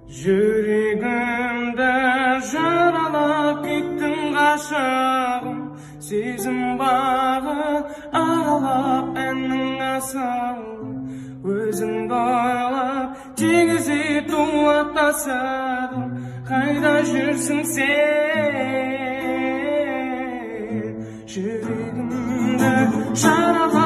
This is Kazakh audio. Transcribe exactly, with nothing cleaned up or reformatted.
Жүрегімді жаралап кеттің ғашығым, сезім бағы аралап әннің асылы, өзіңді ойлап теңіз етуі тасыдым. Қайда жүрсің сен? Жүрегімді жаралап